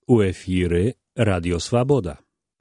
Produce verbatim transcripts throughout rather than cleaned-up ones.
У эфіры Радіо Свабода.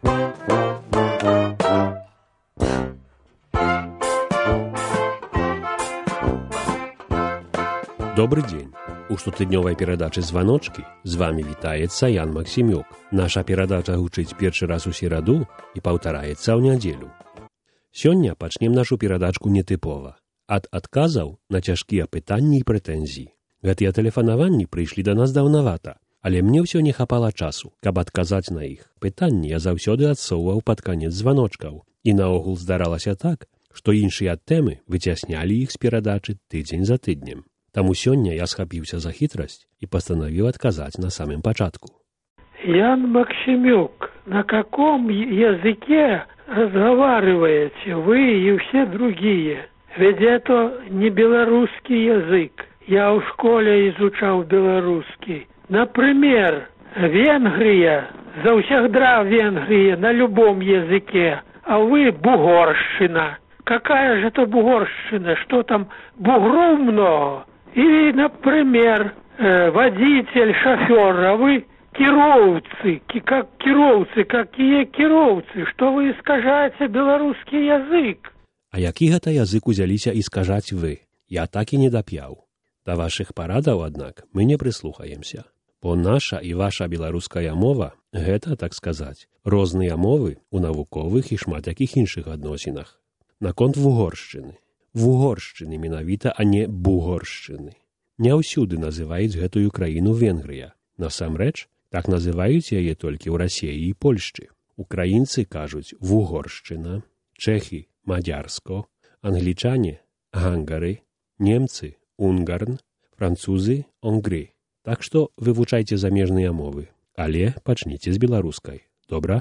Добрый дзень. У штотыднёвай перадачы «Званочкі» з вами вітаецца Ян Максімюк. Наша перадача гучыць першы раз у сераду і паўтараецца ў нядзелю. Сёння пачнем нашу перадачку нетыпова. Ад адказаў на цяжкія пытанні і прэтэнзіі. Гэтыя тэлефанаванні прыйшлі да нас даўнавата, але мне ўсё не хапала часу, каб адказаць на іх. Пытанні я заўсёды адсоўваў пад канец званочкаў. І наогул здаралася так, што іншыя тэмы выцяснялі іх з перадачы тыдзень за тыднем. Таму сёння я схапіўся за хітрасць і пастанавіў адказаць на самым пачатку. Ян Максимюк, на каком языке разговариваете вы и все другие? Ведь это не белорусский язык. Я в школе изучал белорусский. Например, Венгрия, завсегда Венгрия на любом языке, а вы бугорщина. Какая же это бугорщина? Что там, бугров много? Или, например, водитель, шофер, а вы кировцы. Как кировцы, какие кировцы? Что вы искажаете белорусский язык? А які гэта язык узяліся іскажаць вы? Я так і не дап'яў. Да вашых парадаў, аднак, мы не прыслухаемся. Бо наша і ваша беларуская мова – гэта, так сказаць, розныя мовы ў навуковых і шмат якіх іншых адносінах. Наконт вугоршчыны. Вугоршчыны менавіта, а не бугоршчыны. Не ўсюды называюць гэтую краіну Венгрыя. Насамрэч, так называюць яе толькі ў Расіі і Польшчы. Украінцы кажуць вугоршчына, чэхі – мадзярско, англічане – гангары, немцы – унгарн, французы – онгры. Так што вывучайце замежныя мовы, але пачніце з беларускай. Добра?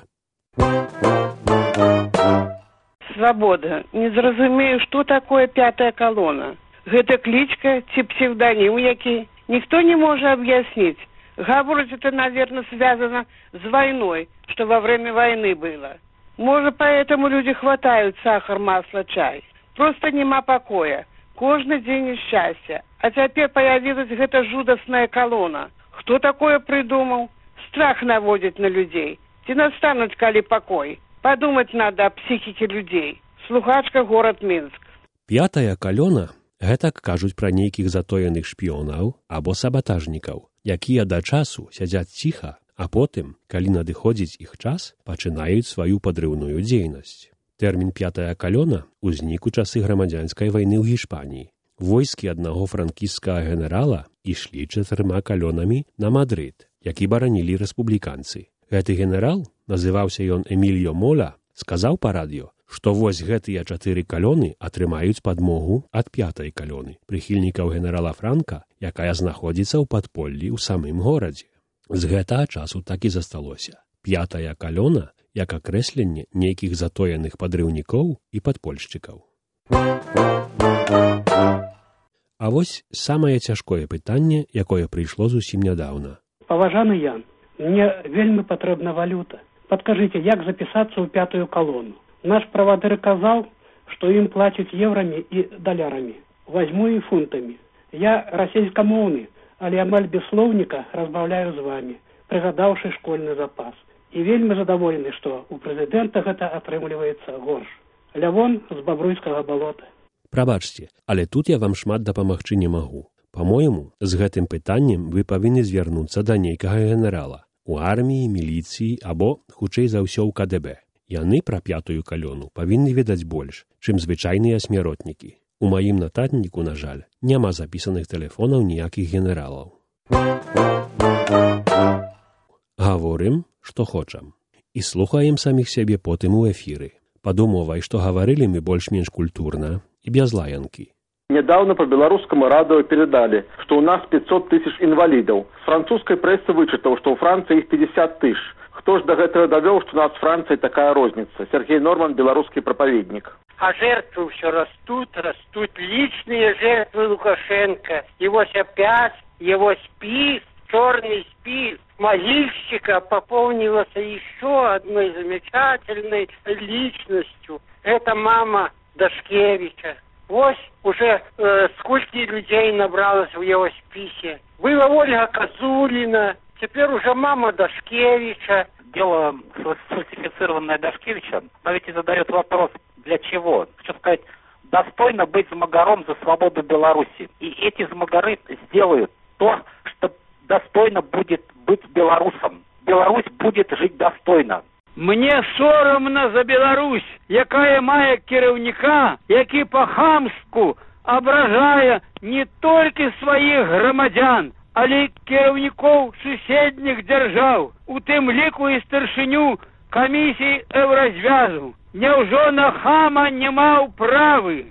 Свабода. Не зразумею, што такое пятая колонна. Гэта кличка ці псевдонім які? Никто не можа объяснить. Говорить это, наверное, связано с войной, что во время войны было. Может, поэтому люди хватают сахар, масло, чай. Просто нема покоя. Кожны дзень несчастья. А цяпер появилась гэта жудасная колонна. Кто такое придумал? Страх наводит на людей. Ці настануть калі покой? Подумать надо о психике людей. Слухачка, город Минск. Пятая колонна – гэтак кажуць пра нейкіх затоеных шпіёнаў або сабатажнікаў, якія да часу сядзяць ціха, а потым, калі надыходзіць іх час, пачынаюць сваю падрыўную дзейнасць. Тэрмін «пятая колонна» узнік у часы грамадзянскай вайны ў Гішпаніі. Войскі аднаго франкісцкага генерала ішлі чатырма калёнамі на Мадрыд, які баранілі рэспубліканцы. Гэты генерал, называўся ён Эмільо Моля, сказаў па радыё, што вось гэтыя чатыры калёны атрымаюць падмогу ад пятай калёны, прыхільнікаў генерала Франка, якая знаходзіцца ў падполлі ў самым горадзе. З гэтага часу так і засталося. Пятая калёна як акрэсленне нейкіх затоеных падрыўнікоў і падпольшчыкаў. А вось самае цяжкое пытанне, якое прыйшло зусім нядаўна. Паважаны Ян, мне вельмі патрэбна валюта. Падкажыце, як запісацца ў пятую калону? Наш правадыр казаў, што ім плацяць еўрамі і далярамі. Возьму і фунтамі. Я расейскамоўны, але амаль без слоўніка разбаўляю з вамі, прыгадаўшы школьны запас. І вельмі задаволены, што у прэзідэнта гэта атрымліваецца горш. Лявон з бабруйскага балота. Прабачце, але тут я вам шмат дапамагчы не магу. Па-мойму, з гэтым пытаннем вы павінны звярнуцца да нейкага генерала. У арміі, міліцыі або, хутчэй за ўсё, у ка дэ бэ. Яны пра пятую калёну павінны ведаць больш, чым звычайныя смяротнікі. У маім нататніку, на жаль, няма запісаных тэлефонаў ніякіх генералаў. Гаворым, што хочам. І слухаем саміх сябе потым у эфіры. Пад умовай, што гаварылі мы больш-менш культурна і без лаянкі. Недавно по белорусскому радио передали, что у нас пятьсот тысяч инвалидов. С французской прессы вычитал, что у Франции их пятьдесят тысяч. Кто ж до этого довел, что у нас с Францией такая розница? Сергей Норман, белорусский проповедник. А жертвы все растут, растут. Личные жертвы Лукашенко. Его опять, его спис, черный спис. Могильщика пополнилась еще одной замечательной личностью. Это мама Дашкевича. Вот уже э, сколько людей набралось в его списке. Была Ольга Козулина, теперь уже мама Дашкевича. Дело сфальсифицированное Дашкевича, но ведь и задает вопрос, для чего? Хочу сказать, достойно быть змагаром за свободу Беларуси. И эти змагары сделают то, что достойно будет быть белорусом. Беларусь будет жить достойно. Мне соромно за Беларусь, якая мае кіраўніка, які па-хамску абражае не толькі сваіх грамадзян, але кіраўнікоў суседніх дзяржаў, у тым ліку і старшыню камісій Еўразвязу. Няўжо на хама не маў правы?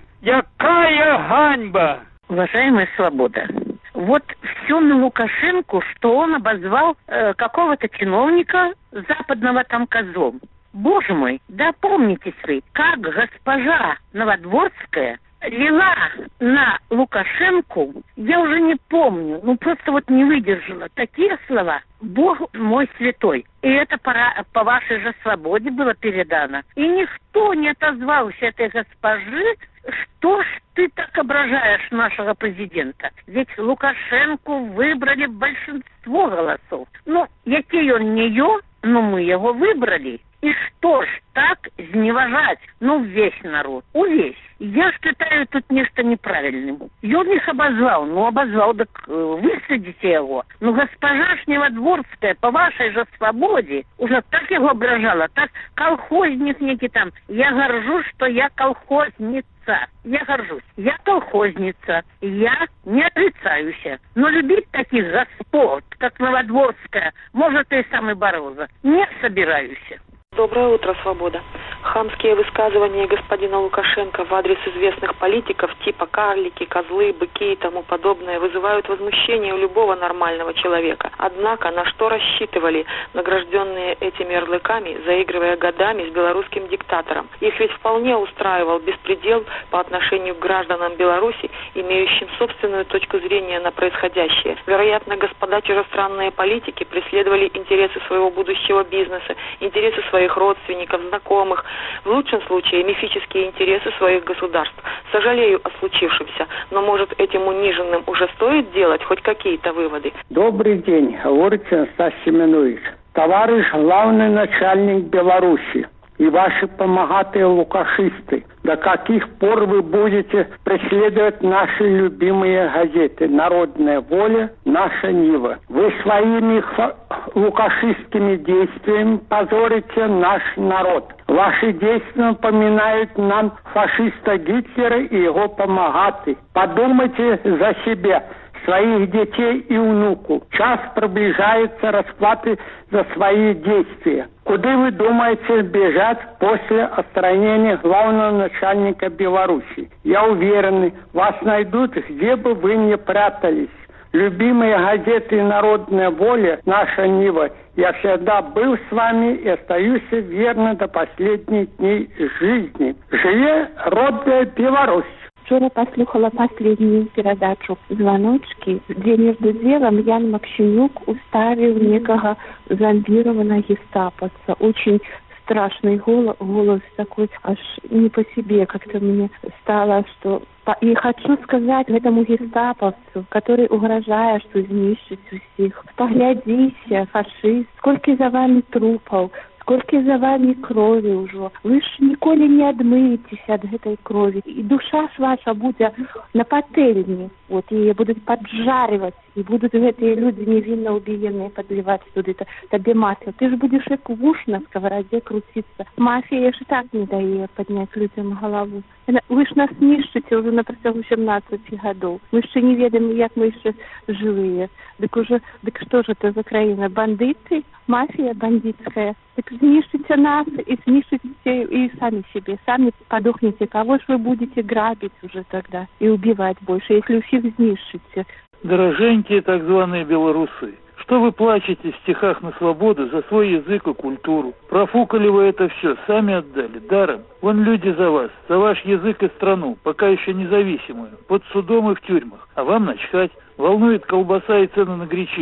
Якая ганьба! Уважаемая Свобода, вот все на Лукашенко, что он обозвал э, какого-то чиновника западного там козлом. Боже мой, да помните вы, как госпожа Новодворская лила на Лукашенко, я уже не помню, ну просто вот не выдержала такие слова. Бог мой святой. И это пора, по вашей же свободе было передано. И никто не отозвался этой госпожи, что ж ты так ображаешь нашего президента? Ведь Лукашенко выбрали большинство голосов. Ну, який он не ее, но мы его выбрали. И что ж так зневажать? Ну, весь народ, увесь. Я считаю тут нечто неправильным. Он их обозвал, ну обозвал, так э, высадите его. Ну, госпожа Новодворская, по вашей же свободе, уже так его ображала, так колхозник некий там. Я горжусь, что я колхозница. Я горжусь. Я колхозница. Я не отрицаюсь. Но любить таких господ, как Новодворская, может, и сам и Бороза, не собираюсь. Доброе утро, Свобода. Хамские высказывания господина Лукашенко в адрес известных политиков типа карлики, козлы, быки и тому подобное вызывают возмущение у любого нормального человека. Однако на что рассчитывали награжденные этими ярлыками, заигрывая годами с белорусским диктатором? Их ведь вполне устраивал беспредел по отношению к гражданам Беларуси, имеющим собственную точку зрения на происходящее. Вероятно, господа чужестранные политики преследовали интересы своего будущего бизнеса, интересы своих родственников, знакомых, в лучшем случае мифические интересы своих государств. Сожалею о случившемся, но может этим униженным уже стоит делать хоть какие-то выводы? Добрый день, говорит Анастасий Семенович. Товарищ главный начальник Беларуси и ваши помогатые лукашисты, до каких пор вы будете преследовать наши любимые газеты «Народная воля», «Наша Нива»? Вы своими лукашистскими действиями позорите наш народ. Ваши действия напоминают нам фашиста Гитлера и его помогатых. Подумайте за себя, своих детей и внуков. Час приближается расплаты за свои действия. Куда вы думаете бежать после отстранения главного начальника Беларуси? Я уверен, вас найдут, где бы вы ни прятались. Любимые газеты «Народная воля», «Наша Нива». Я всегда был с вами и остаюсь верно до последних дней жизни. Живе родная Беларусь! Вчора послухала последнюю передачу «Звоночки», где между делом Ян Максимюк уставил некого зомбированного гестаповца. Очень страшный голос, голос такой, аж не по себе как-то мне стало, что... И хочу сказать этому гестаповцу, который угрожает, что знищить усіх: поглядите, фашист, сколько за вами трупов, сколько за вами крови уже. Вы ж ніколі не адмыетесь от этой крови. И душа ж ваша будет на пательне. Вот, ее будут поджаривать. И будут эти люди невинно убиенные подливать туда тебе масло. Ты же будешь как вуш на сковороде крутиться. Мафия же так не дает поднять людям голову. Вы ж нас нищите уже на протягу семнадцати годов. Мы еще не ведаем, как мы еще живые. Так уже, так что же это за краина? Бандиты? Мафия бандитская? Так знищите нас и знищите и сами себе. Сами подохнете. Кого ж вы будете грабить уже тогда и убивать больше, если всех знищите? Дороженькие так званые белорусы, что вы плачете в стихах на свободу за свой язык и культуру? Профукали вы это все, сами отдали, даром. Вон люди за вас, за ваш язык и страну, пока еще независимую, под судом и в тюрьмах. А вам начхать, волнует колбаса и цены на гречиху.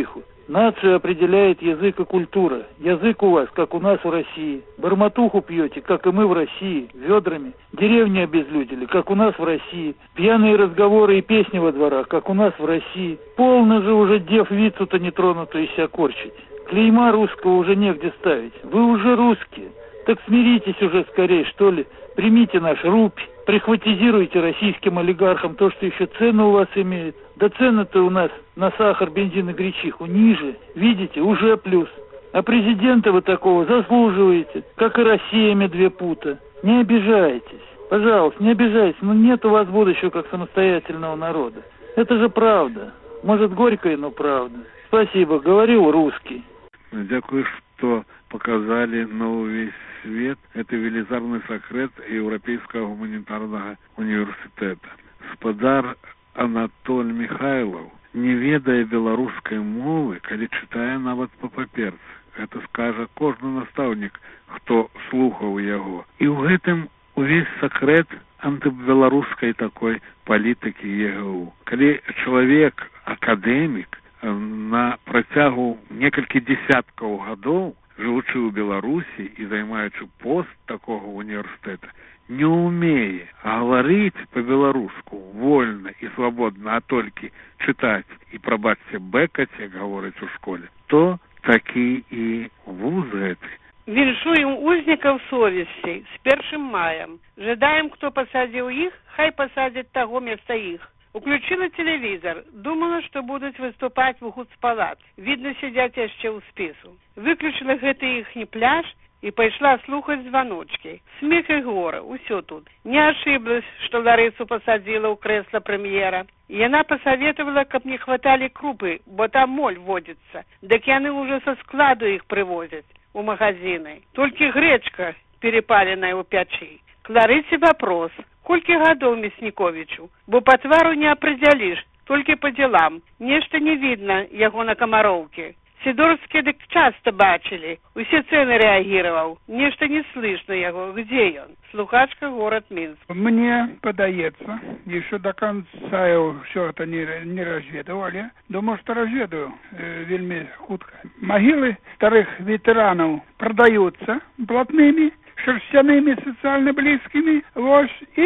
Нацию определяет язык и культура. Язык у вас, как у нас в России. Барматуху пьете, как и мы в России, ведрами. Деревни обезлюдили, как у нас в России. Пьяные разговоры и песни во дворах, как у нас в России. Полно же уже дев вицу-то нетронутую себя корчить. Клейма русского уже негде ставить. Вы уже русские. Так смиритесь уже скорее, что ли. Примите наш рубль. Прихватизируйте российским олигархам то, что еще цену у вас имеет. Да цены-то у нас на сахар, бензин и гречиху ниже. Видите, уже плюс. А президента вы такого заслуживаете, как и Россиями две пута. Не обижайтесь. Пожалуйста, не обижайтесь. Но нет у вас будущего как самостоятельного народа. Это же правда. Может, горькая, но правда. Спасибо. Говорил русский. Дякую, что показали на увесь свет. Это велізарный секрет Европейского гуманитарного университета. Спадар Анатоль Михайлов не ведае беларускай мовы, калі чытае нават па паперцы. Гэта скажа кожны настаўнік, хто слухаў яго. І ў гэтым увесь секрет антыбеларускай такой палітыкі ЕГУ. Калі чалавек, акадэмік, на працягу некалькі десяткаў гадоў, жывучы ў Беларусі і займаючы пост такога універсітэта, не ўмее гаварыць па-беларуску вольна і свабодна, а толькі чытаць і, прабачце, бэкаць, як гавораць у школе, то такі і вуз гэты. Віншуем узнікаў совесці з першым маем. Жадаем, хто пасадзіў іх, хай пасадзяць таго места іх. Уключила телевизор. Думала, что будут выступать в Гуцпалат. Видно, сидят яшчэ ў спису. Выключила гэты іхні пляж и пошла слухать звоночки. Смех и горы, усё тут. Не ошиблась, что Ларису посадила у кресла премьера. И она посоветовала, каб не хватали крупы, бо там моль водится. Так яны уже со складу их привозят у магазины. Только гречка перепаленная у печи. К Ларисе вопрос. Колькі гадоў Мясніковічу? Бо по твару не определишь, только по делам. Нешта не видно яго на Комаровке. Сидорские дык часто бачили. Усе цены реагировал. Нешта не слышно яго. Где он? Слухачка, город Минск. Мне подается, еще до конца я все это не, не разведывали. Думаю, что разведаю э, вельми хутко. Могилы старых ветеранов продаются блатными, шерстяными, социально близкими, вот, и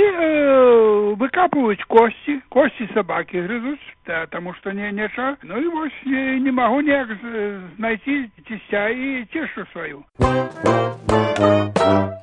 э, выкапывают кости, кости собаки грызут, потому что не нечего. Ну и вот, не, не могу никак найти тестя и тешу свою.